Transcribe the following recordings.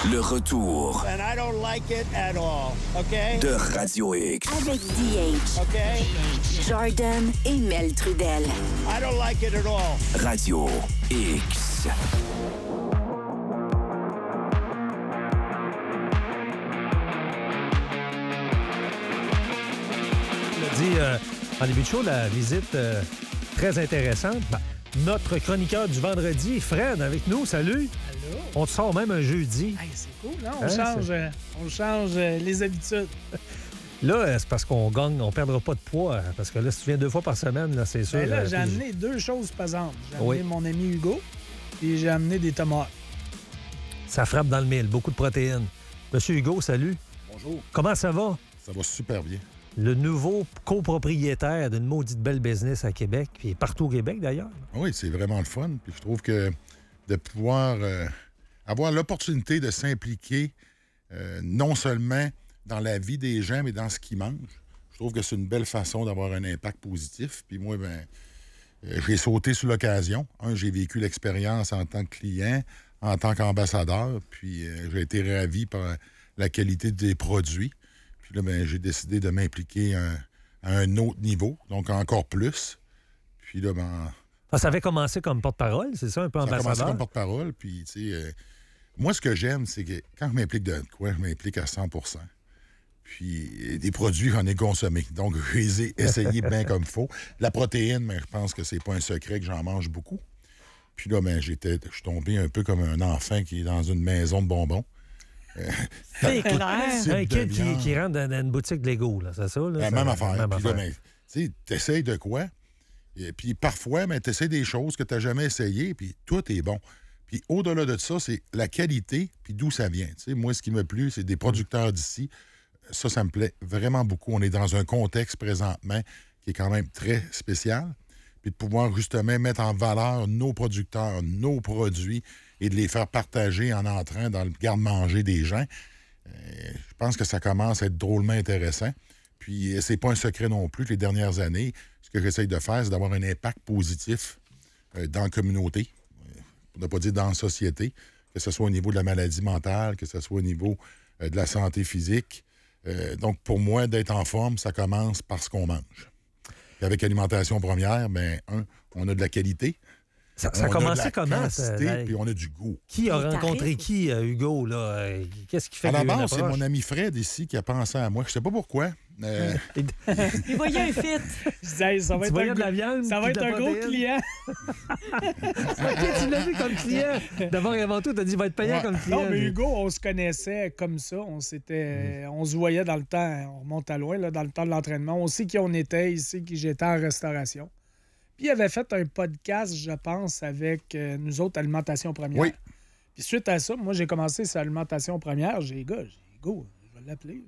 Le retour And I don't like it at all, okay? de Radio X. Avec DH, Okay? Jordan et Mel Trudel. I don't like it at all. Radio X. Dit en début de show, la visite très intéressante. Ben, notre chroniqueur du vendredi, Fred, avec nous. Salut. Allô? On te sort même un jeudi. Hey, c'est cool, non? Hein, On change les habitudes. Là, c'est parce qu'on gagne, on perdra pas de poids. Parce que là, si tu viens 2 fois par semaine, là, c'est sûr. Ben là, j'ai puis- amené 2 choses pesantes. J'ai amené Oui. mon ami Hugo et j'ai amené des tomates. Ça frappe dans le mille. Beaucoup de protéines. Monsieur Hugo, salut. Bonjour. Comment ça va? Ça va super bien. Le nouveau copropriétaire d'une maudite belle business à Québec, puis partout au Québec, d'ailleurs. Oui, c'est vraiment le fun. Puis je trouve que de pouvoir avoir l'opportunité de s'impliquer non seulement dans la vie des gens, mais dans ce qu'ils mangent, je trouve que c'est une belle façon d'avoir un impact positif. Puis moi, j'ai sauté sur l'occasion. J'ai vécu l'expérience en tant que client, en tant qu'ambassadeur, puis j'ai été ravi par la qualité des produits. Puis là, j'ai décidé de m'impliquer à un autre niveau, donc encore plus. Puis là, Ça avait commencé comme porte-parole, c'est ça, un peu ça a commencé ambassadeur? comme porte-parole. Puis, tu sais, moi, ce que j'aime, c'est que quand je m'implique de quoi, je m'implique à 100 %. Puis, des produits, j'en ai consommé. Donc, je les ai essayés bien comme il faut. La protéine, mais je pense que c'est pas un secret que j'en mange beaucoup. Puis là, je suis tombé un peu comme un enfant qui est dans une maison de bonbons. C'est clair. Un kid qui rentre dans une boutique de Lego, là, c'est ça? Là, La ça- même affaire. même Puis là, affaire. tu sais, t'essayes de quoi? Et puis parfois, t'essayes des choses que t'as jamais essayées, puis tout est bon. Puis au-delà de ça, c'est la qualité, puis d'où ça vient. Tu sais, moi, ce qui me plu, c'est des producteurs d'ici. Ça me plaît vraiment beaucoup. On est dans un contexte présentement qui est quand même très spécial. Puis de pouvoir justement mettre en valeur nos producteurs, nos produits et de les faire partager en entrant dans le garde-manger des gens. Je pense que ça commence à être drôlement intéressant. Puis c'est pas un secret non plus que les dernières années, ce que j'essaye de faire, c'est d'avoir un impact positif dans la communauté, pour ne pas dire dans la société, que ce soit au niveau de la maladie mentale, que ce soit au niveau de la santé physique. Donc, pour moi, d'être en forme, ça commence par ce qu'on mange. Puis avec Alimentation Première, on a de la qualité. Ça on a a commencé de la comment? quantité, puis on a du goût. Qui a Les rencontré tarifs qui, Hugo? Là? Qu'est-ce qui fait À qu'il y la a eu une base, c'est approche? mon ami Fred ici qui a pensé à moi. Je sais pas pourquoi. Il voyait un fit. Je disais, hey, ça va Tu être voyais un de la gros- viande, ça va puis être de la un gros protéine. client. OK, tu l'as vu comme client. D'abord et avant tout, tu as dit, il va être payant Ouais. comme client. Non, mais lui. Hugo, on se connaissait comme ça. On se voyait dans le temps. On remonte à loin, là, dans le temps de l'entraînement. On sait qui on était, il sait qui j'étais en restauration. Puis il avait fait un podcast, je pense, avec nous autres, Alimentation Première. Oui. Puis suite à ça, moi, j'ai commencé sur Alimentation Première. J'ai dit, gars, Hugo, je vais l'appeler.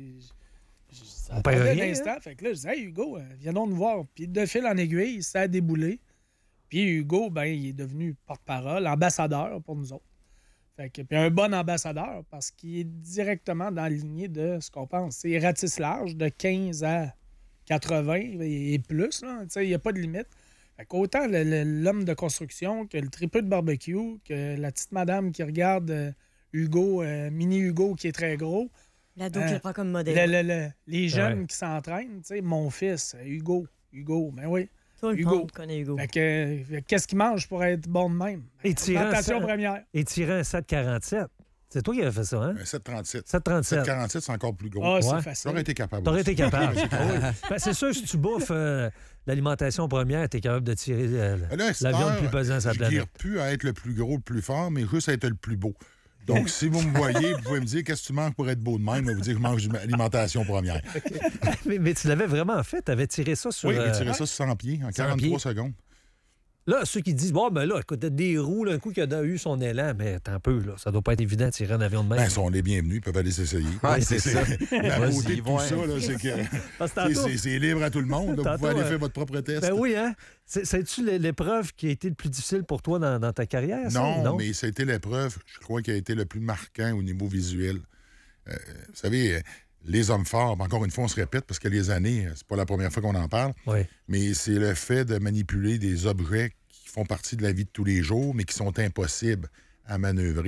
Ça On perd attendait rien, un instant. Fait que là, je dis, hey, Hugo, viens donc nous voir. Puis de fil en aiguille, ça a déboulé. Puis Hugo, il est devenu porte-parole, ambassadeur pour nous autres. Fait que, puis un bon ambassadeur parce qu'il est directement dans la lignée de ce qu'on pense. C'est ratisse large de 15 à 80 et plus. là. Tu sais, il n'y a pas de limite. Fait qu'autant l'homme de construction que le tripeux de barbecue, que la petite madame qui regarde Hugo, mini Hugo qui est très gros, L'ado que je prends comme modèle. les jeunes Ouais. qui s'entraînent, tu sais, mon fils, Hugo, ben oui. Tout le Hugo. monde connaît Hugo. Fait que, qu'est-ce qu'il mange pour être bon de même? Étirant Alimentation ça- Première. Étirant un 747. C'est toi qui avais fait ça, hein? Un 737. 737. 747, c'est encore plus gros. Ah, c'est Ouais. facile. J'aurais été capable. T'aurais aussi. été capable. Ah oui. Ben, c'est sûr, si tu bouffes l'alimentation première, t'es capable de tirer Là, cette la viande heure, plus pesante sur la je planète. ne plus à être le plus gros, le plus fort, mais juste à être le plus beau. Donc, si vous me voyez, vous pouvez me dire qu'est-ce que tu manges pour être beau de même. Je vais vous dire que je mange de l'alimentation première. mais tu l'avais vraiment fait. Tu avais tiré ça sur... Oui, j'ai tiré ça sur 100 pieds en 43 pieds. secondes. Là, ceux qui disent, bon, ben là, écoute, des roues, là, un coup qui a eu son élan, mais attends un peu, là, ça doit pas être évident de tirer un avion de même. Ben, sont les bienvenus, ils peuvent aller s'essayer. Ouais, c'est ça. La Vas-y, beauté de tout ouais. ça, là, c'est que Parce que tantôt- c'est libre à tout le monde. là. Vous Tantôt, pouvez aller faire votre propre test. Ben oui, hein? C'est-tu l'épreuve qui a été le plus difficile pour toi dans ta carrière? ça? Non, mais c'était l'épreuve, je crois, qui a été le plus marquant au niveau visuel. Vous savez, les hommes forts, encore une fois, on se répète parce que les années, c'est pas la première fois qu'on en parle, Oui. mais c'est le fait de manipuler des objets qui font partie de la vie de tous les jours, mais qui sont impossibles à manœuvrer.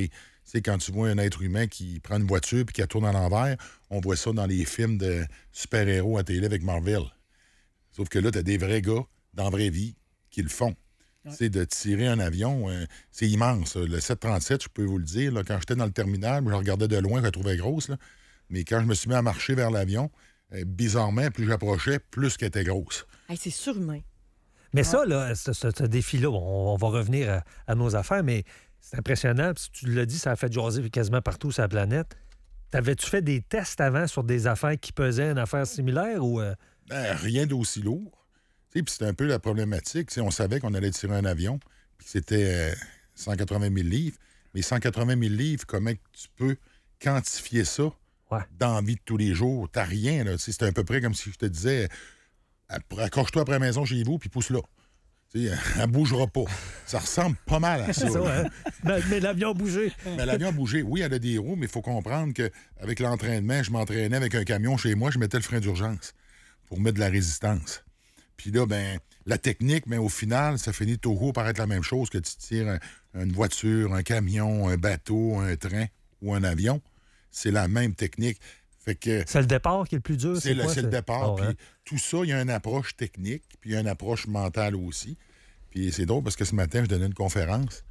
sais, quand tu vois un être humain qui prend une voiture puis qui la tourne à l'envers, on voit ça dans les films de super-héros à télé avec Marvel. Sauf que là, tu as des vrais gars, dans la vraie vie, qui le font. Ouais. Tu sais, de tirer un avion, c'est immense. Le 737, je peux vous le dire, là, quand j'étais dans le terminal, je regardais de loin, je la trouvais grosse. Là. Mais quand je me suis mis à marcher vers l'avion, bizarrement, plus j'approchais, plus qu'elle était grosse. Hey, c'est surhumain. Mais ça, là, ce défi-là, on va revenir à nos affaires, mais c'est impressionnant. Puis tu l'as dit, ça a fait jaser quasiment partout sur la planète. T'avais-tu fait des tests avant sur des affaires qui pesaient une affaire similaire ou... Rien d'aussi lourd. Puis c'était un peu la problématique. On savait qu'on allait tirer un avion, puis c'était 180 000 livres. Mais 180 000 livres, comment tu peux quantifier ça dans la vie de tous les jours? T'as rien. Là. C'est à peu près comme si je te disais, accroche-toi après la maison chez vous, puis pousse-la. Elle ne bougera pas. Ça ressemble pas mal à ça. C'est ça, hein? Mais l'avion a bougé. Mais l'avion a bougé. Oui, elle a des roues, mais il faut comprendre qu'avec l'entraînement, je m'entraînais avec un camion chez moi, je mettais le frein d'urgence pour mettre de la résistance. Puis là, la technique, mais au final, ça finit toujours par être la même chose que tu tires une voiture, un camion, un bateau, un train ou un avion. C'est la même technique. Fait que c'est le départ qui est le plus dur. C'est quoi, le départ. Oh, hein? Tout ça, il y a une approche technique, puis il y a une approche mentale aussi. Puis c'est drôle parce que ce matin, je donnais une conférence.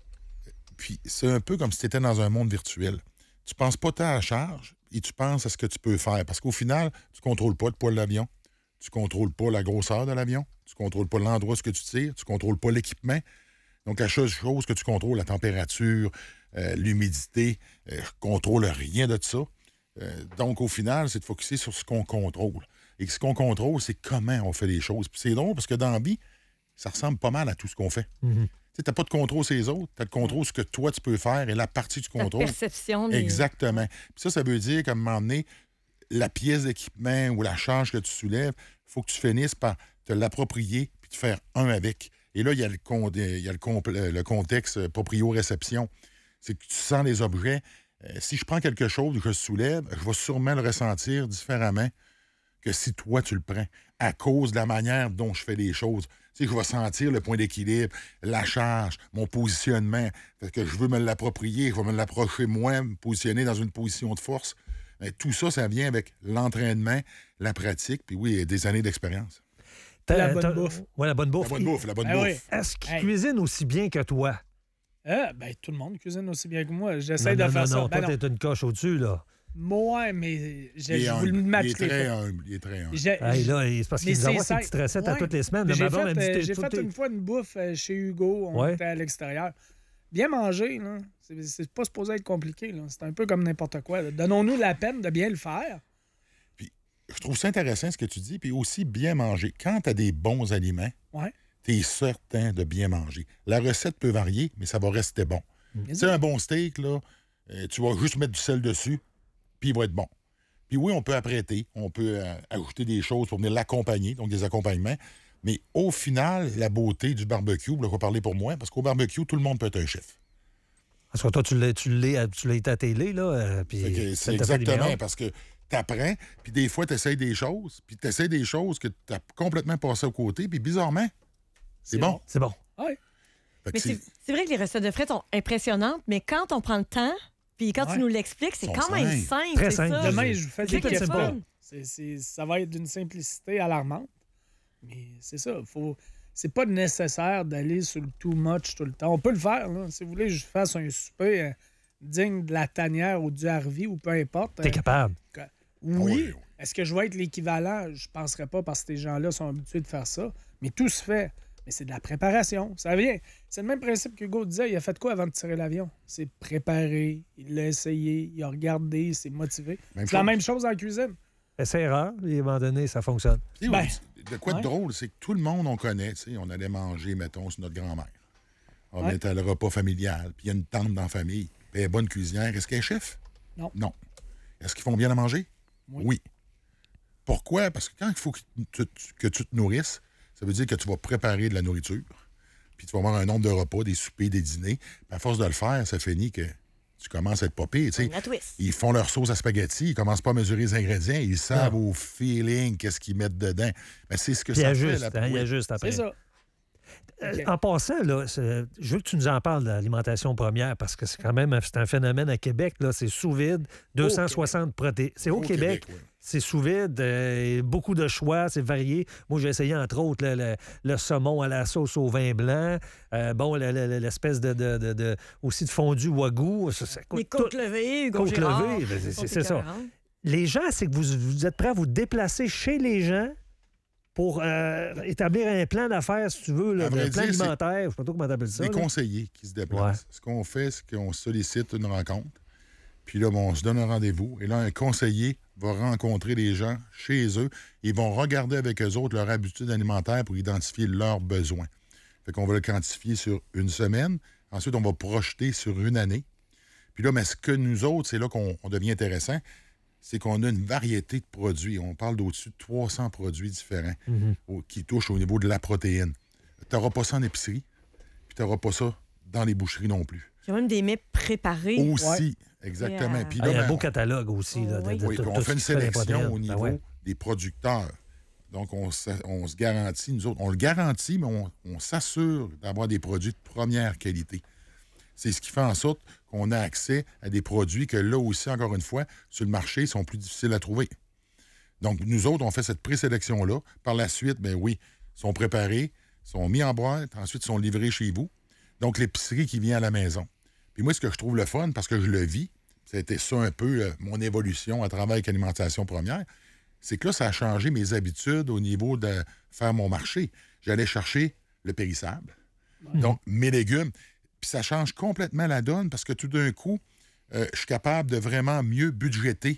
Puis c'est un peu comme si tu étais dans un monde virtuel. Tu penses pas tant à la charge et tu penses à ce que tu peux faire. Parce qu'au final, tu ne contrôles pas le poids de l'avion. Tu ne contrôles pas la grosseur de l'avion. Tu ne contrôles pas l'endroit où tu tires. Tu ne contrôles pas l'équipement. Donc, la seule chose que tu contrôles, la température, l'humidité, je ne contrôle rien de ça. Donc, au final, c'est de focusser sur ce qu'on contrôle. Et ce qu'on contrôle, c'est comment on fait les choses. Puis c'est drôle parce que dans la vie, ça ressemble pas mal à tout ce qu'on fait. Mm-hmm. Tu n'as pas de contrôle sur les autres, tu as le contrôle sur ce que toi, tu peux faire et la partie du contrôle. La perception. Exactement. Puis ça veut dire qu'à un moment donné, la pièce d'équipement ou la charge que tu soulèves, il faut que tu finisses par te l'approprier puis te faire un avec. Et là, il y a le contexte proprio-réception. C'est que tu sens les objets. Si je prends quelque chose que je soulève, je vais sûrement le ressentir différemment que si toi, tu le prends, à cause de la manière dont je fais les choses. Tu sais, je vais sentir le point d'équilibre, la charge, mon positionnement. Fait que je veux me l'approprier, je vais me l'approcher moi, me positionner dans une position de force. Mais tout ça, ça vient avec l'entraînement, la pratique, puis oui, des années d'expérience. La bonne bouffe. Oui, la bonne bouffe. La bonne bouffe. Oui. Est-ce qu'il cuisine aussi bien que toi? Tout le monde cuisine aussi bien que moi. J'essaie de faire ça. Non, toi, t'es une coche au-dessus, là. Moi, mais je vous le Il match est très humble. Il est très humble. C'est parce qu'il nous envoie ses petites recettes à toutes les semaines. J'ai fait une fois une bouffe chez Hugo. On était à l'extérieur. Bien manger, là. C'est pas supposé être compliqué. Là. C'est un peu comme n'importe quoi. Là. Donnons-nous la peine de bien le faire. Puis, je trouve ça intéressant ce que tu dis. Puis aussi, bien manger. Quand tu as des bons aliments, tu es certain de bien manger. La recette peut varier, mais ça va rester bon. Tu sais, un bon steak, là, tu vas juste mettre du sel dessus, puis il va être bon. Puis oui, on peut apprêter, on peut ajouter des choses pour venir l'accompagner, donc des accompagnements. Mais au final, la beauté du barbecue, là, je vais parler pour moi, parce qu'au barbecue, tout le monde peut être un chef. Parce que toi, tu l'as été à la télé, là. C'est exactement, parce que tu apprends, puis des fois, tu essaies des choses, puis tu essaies des choses que tu as complètement passées au côté, puis bizarrement, c'est bon. C'est bon. Oui. Mais c'est vrai que les recettes de frites sont impressionnantes, mais quand on prend le temps, puis quand tu nous l'expliques, c'est quand même simple. Très simple. Ça. Demain, je vous fais des questions. Ça va être d'une simplicité alarmante. Mais c'est ça. C'est pas nécessaire d'aller sur le too much tout le temps. On peut le faire. Là. Si vous voulez que je fasse un souper digne de la tanière ou du Harvey ou peu importe. T'es capable. Oui. Est-ce que je vais être l'équivalent? Je ne penserais pas parce que ces gens-là sont habitués de faire ça. Mais tout se fait. Mais c'est de la préparation. Ça vient. C'est le même principe qu'Hugo disait. Il a fait quoi avant de tirer l'avion? C'est préparer. Il l'a essayé. Il a regardé. Il s'est motivé. C'est la même chose en cuisine. Essai-erreur. Et à un moment donné, ça fonctionne. De quoi de drôle, c'est que tout le monde, on connaît. On allait manger, mettons, sur notre grand-mère. On était à le repas familial. Puis il y a une tante dans la famille. Puis elle est bonne cuisinière. Est-ce qu'elle est chef? Non. Est-ce qu'ils font bien à manger? Oui. Pourquoi? Parce que quand il faut que tu te nourrisses, ça veut dire que tu vas préparer de la nourriture, puis tu vas avoir un nombre de repas, des soupers, des dîners. Puis à force de le faire, ça finit que tu commences à être pas pire. Ils font leur sauce à spaghetti, ils commencent pas à mesurer les ingrédients, ils savent au feeling qu'est-ce qu'ils mettent dedans. Mais c'est ce que ça fait. Il y a juste après. C'est ça. OK. En passant, là, je veux que tu nous en parles de l'alimentation première parce que c'est quand même c'est un phénomène à Québec. Là, c'est sous vide, 260 protéines. C'est au Québec. oui. C'est sous vide, beaucoup de choix, c'est varié. Moi, j'ai essayé, entre autres, le saumon à la sauce au vin blanc. L'espèce de aussi de fondu wagyu. Ça coûte Les côtes levées, Hugo Côtes Girard. levées, ben, c'est ça. écœurantes. Les gens, c'est que vous êtes prêts à vous déplacer chez les gens pour établir un plan d'affaires, si tu veux, là, À vrai un plan dire, c'est alimentaire, je sais pas trop comment t'appelles ça. Des là. conseillers qui se déplacent. Ce qu'on fait, c'est qu'on sollicite une rencontre. Puis là, on se donne un rendez-vous. Et là, un conseiller va rencontrer les gens chez eux. Ils vont regarder avec eux autres leur habitude alimentaire pour identifier leurs besoins. Fait qu'on va le quantifier sur une semaine. Ensuite, on va projeter sur une année. Puis là, mais ce que nous autres, c'est là qu'on devient intéressant, c'est qu'on a une variété de produits. On parle d'au-dessus de 300 produits différents qui touchent au niveau de la protéine. Tu n'auras pas ça en épicerie, puis tu n'auras pas ça dans les boucheries non plus. Il y a même des mets préparés. Aussi, exactement. Yeah. Puis Ah, là, il y a un ben, beau catalogue aussi. Là, Oui. oui, tout- puis on tout fait une ce qui fait les sélection protéines. au niveau Ben ouais. des producteurs. Donc, on se garantit, nous autres, on le garantit, mais on s'assure d'avoir des produits de première qualité. C'est ce qui fait en sorte qu'on a accès à des produits que là aussi, encore une fois, sur le marché, sont plus difficiles à trouver. Donc, nous autres, on fait cette présélection-là. Par la suite, ben oui, sont préparés, sont mis en boîte, ensuite sont livrés chez vous. Donc, l'épicerie qui vient à la maison. Puis moi, ce que je trouve le fun, parce que je le vis, c'était ça un peu mon évolution à travers avec Alimentation Première, c'est que là, ça a changé mes habitudes au niveau de faire mon marché. J'allais chercher le périssable, donc mes légumes. Puis ça change complètement la donne parce que tout d'un coup, je suis capable de vraiment mieux budgéter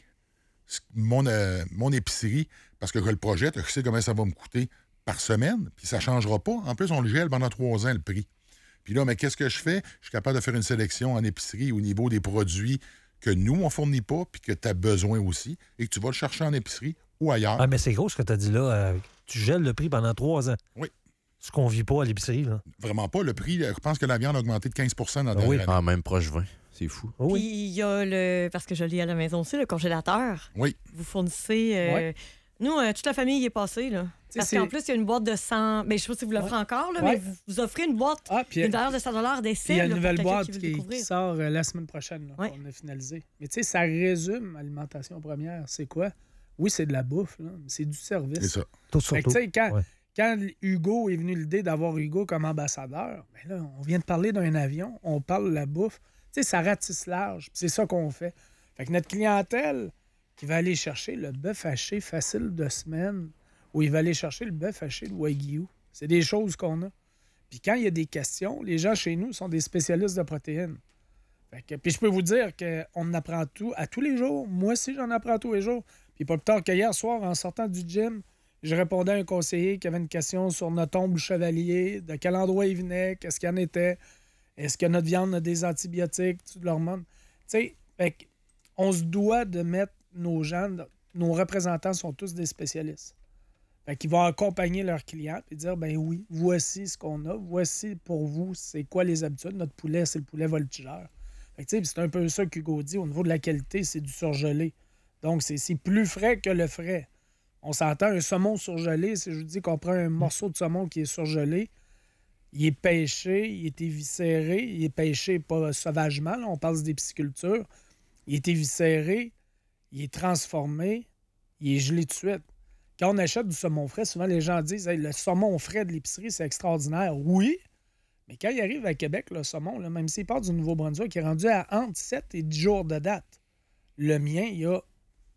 mon épicerie parce que je le projette, je sais combien ça va me coûter par semaine, puis ça ne changera pas. En plus, on le gèle pendant 3 ans, le prix. Puis là, mais qu'est-ce que je fais? Je suis capable de faire une sélection en épicerie au niveau des produits que nous, on ne fournit pas, puis que tu as besoin aussi, et que tu vas le chercher en épicerie ou ailleurs. Ah, mais c'est gros ce que tu as dit là. Tu gèles le prix pendant 3 ans. Oui. Ce qu'on ne vit pas à l'épicerie. Là. Vraiment pas. Le prix, je pense que la viande a augmenté de 15 dans la oui. dernière année. Ah, même proche 20. C'est fou. Oh Puis oui. il y a parce que je l'ai à la maison aussi, le congélateur. Oui. Vous fournissez. Ouais. Nous, toute la famille y est passée, là. Parce c'est- qu'en plus, il y a une boîte de 100. Ben, je sais pas si vous l'offrez encore, là, Ouais. mais vous offrez une boîte Ah, puis d'une valeur de 100 d'essai. il y a une là, pour nouvelle quelqu'un boîte qui veut qui découvrir. sort la semaine prochaine, là, Ouais. qu'on a finalisé. Mais tu sais, ça résume Alimentation Première. C'est quoi? Oui, c'est de la bouffe, là, mais c'est du service. C'est ça. Tout Fait que, surtout. tu sais, Ouais. quand Hugo est venu l'idée d'avoir Hugo comme ambassadeur, ben là, on vient de parler d'un avion, on parle de la bouffe. Tu sais, ça ratisse large, puis c'est ça qu'on fait. Fait que notre clientèle qui va aller chercher le bœuf haché facile de semaine ou il va aller chercher le bœuf haché de Wagyu, c'est des choses qu'on a. Puis quand il y a des questions, les gens chez nous sont des spécialistes de protéines. Fait que, puis je peux vous dire qu'on apprend tout à tous les jours. Moi aussi, j'en apprends tous les jours. Puis pas plus tard qu'hier soir, en sortant du gym, je répondais à un conseiller qui avait une question sur notre ombre chevalier, de quel endroit il venait, qu'est-ce qu'il en était, est-ce que notre viande a des antibiotiques, tout leur monde. Tu sais, fait que on se doit de mettre nos gens, nos représentants sont tous des spécialistes. Fait qu'ils vont accompagner leurs clients et dire, ben oui, voici ce qu'on a, voici pour vous, c'est quoi les habitudes. Notre poulet, c'est le poulet voltigeur. Fait que, tu sais, c'est un peu ça qu'Hugo dit. Au niveau de la qualité, c'est du surgelé. Donc, c'est plus frais que le frais. On s'entend, un saumon surgelé, si je vous dis qu'on prend un morceau de saumon qui est surgelé, il est pêché, il est éviscéré, il est pêché pas sauvagement, là, on parle des piscicultures, il est éviscéré, il est transformé, il est gelé de suite. Quand on achète du saumon frais, souvent les gens disent hey, le saumon frais de l'épicerie, c'est extraordinaire. Oui, mais quand il arrive à Québec, le saumon, là, même s'il part du Nouveau-Brunswick, il est rendu à entre 7 et 10 jours de date. Le mien, il y a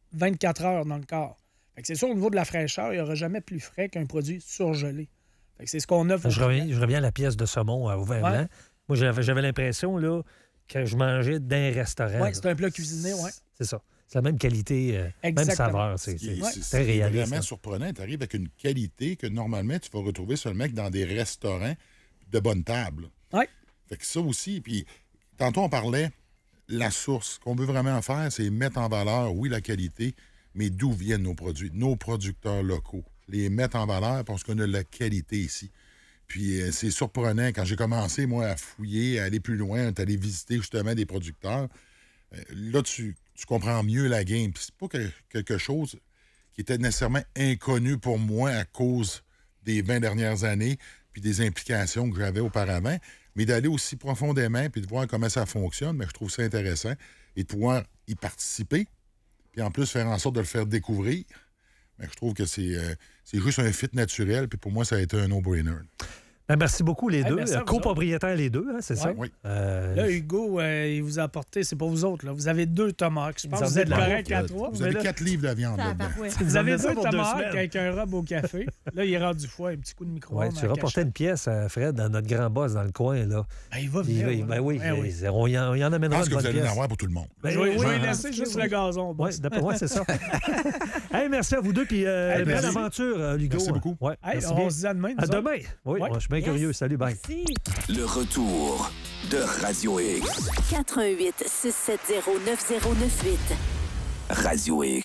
24 heures dans le corps. Fait que c'est sûr, au niveau de la fraîcheur, il n'y aura jamais plus frais qu'un produit surgelé. Fait que c'est ce qu'on offre. Je reviens à la pièce de saumon au vin blanc. Moi, j'avais l'impression là, que je mangeais d'un restaurant. Oui, c'est un plat cuisiné, oui. C'est ça. C'est la même qualité, même saveur. C'est très réaliste. vraiment surprenant. Tu arrives avec une qualité que normalement, tu vas retrouver seulement que dans des restaurants de bonne table. Oui. Fait que ça aussi, puis tantôt on parlait, la source. Ce qu'on veut vraiment faire, c'est mettre en valeur, oui, la qualité, mais d'où viennent nos produits, nos producteurs locaux. Les mettre en valeur parce qu'on a la qualité ici. Puis c'est surprenant, quand j'ai commencé, moi, à fouiller, à aller plus loin, à aller visiter justement des producteurs, là, tu comprends mieux la game. Puis c'est pas quelque chose qui était nécessairement inconnu pour moi à cause des 20 dernières années, puis des implications que j'avais auparavant, mais d'aller aussi profondément puis de voir comment ça fonctionne, mais je trouve ça intéressant et de pouvoir y participer, puis en plus faire en sorte de le faire découvrir. Mais je trouve que c'est juste un fit naturel, puis pour moi, ça a été un no-brainer. Ben, merci beaucoup, les deux. merci à vous Copropriétaires, les deux, hein, c'est ça? Oui. Là, Hugo, il vous a apporté, c'est pas vous autres, là. Vous avez 2 tomahawks. Je pense que vous êtes correct à 3. Vous avez 4 livres de viande là-dedans. Vous avez ça 2 pour 2 tomahawks semaines. avec un rub au café. Là, il est rendu froid, un petit coup de micro-ondes. Ouais, tu rapportais une pièce à Fred, dans notre grand boss dans le coin. Là. Ben, il va venir. Ben oui, Ben oui. on y en Je amènera pense une que vous bonne allez en pièce. avoir pour tout le monde. Ben, Oui, oui, laissez juste le gazon. Oui, boss. d'après moi, c'est ça. Hey, merci à vous deux, puis belle merci. aventure, Hugo. Merci beaucoup. Ouais, Hey, merci on bien. se dit à demain. nous À autres. demain. Oui, Ouais. moi, je suis bien curieux. Salut, bye. Merci. Le retour de Radio X. 88 670 9098. Radio X.